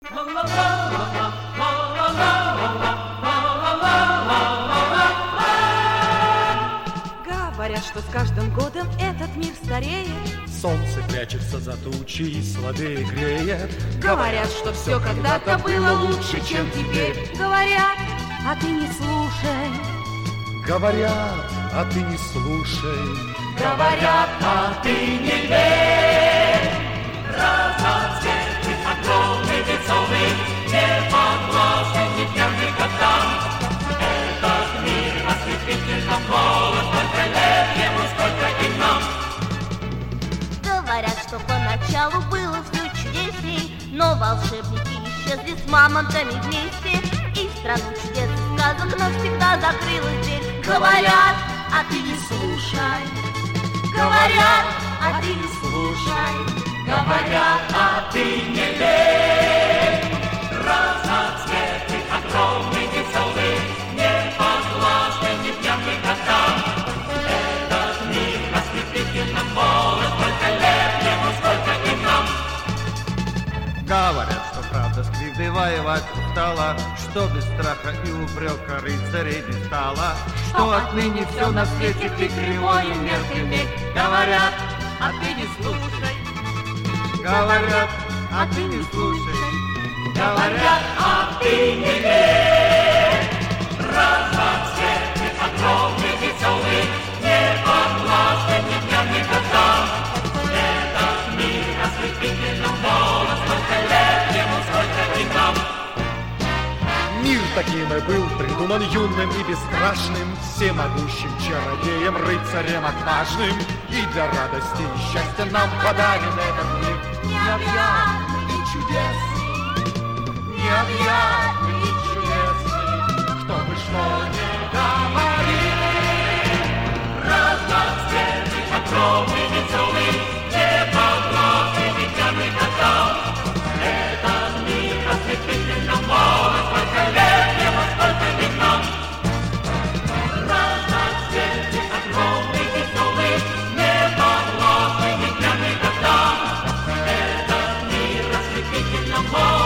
Говорят, что с каждым годом этот мир стареет. Солнце прячется за тучи и слабее греет. Говорят, что все когда-то было лучше, чем теперь. Говорят, а ты не слушай. Говорят, а ты не слушай. Говорят, а ты не верь. Разноцветный, огромный, веселый, не подвластен ни дням, ни годам. Этот мир ослепительно молод, сколько лет ему, сколько и нам. Говорят, что поначалу было все чудесней, но волшебники исчезли с мамонтами вместе, и в страну чудес и сказок навсегда закрылась дверь. Говорят, а ты не слушай. Говорят, а ты не слушай. Говорят, а ты не верь. Разноцветный, огромный, веселый, не подвластен ни дням, ни годам. Этот мир ослепительно молод, сколько лет ему, сколько и нам. Говорят, что правда с кривдой воевать устала, что без страха и упрека рыцарей не стало, что отныне все на свете ты кривой и мерзкий. Говорят, а ты не слушай. Говорят, а ты не слушай. Говорят, а ты не верь. Разноцветный, огромный, веселый, не подвластен ни дням, ни годам. Этот мир ослепительно молод, сколько лет ему, сколько и нам. Мир таким и был придуман юным и бесстрашным, всемогущим чародеем, рыцарем отважным. И для радости и счастья нам подарен этот мир. Необъятный и чудесный, необъятный и чудесный, кто бы что ни говорил. Разноцветный, огромный, веселый, не подвластен ни дням, ни годам. Этот мир ослепительно молод, сколько лет ему, сколько и нам. Разноцветный, огромный, веселый, не подвластен ни дням, ни годам. Этот мир ослепительно молод.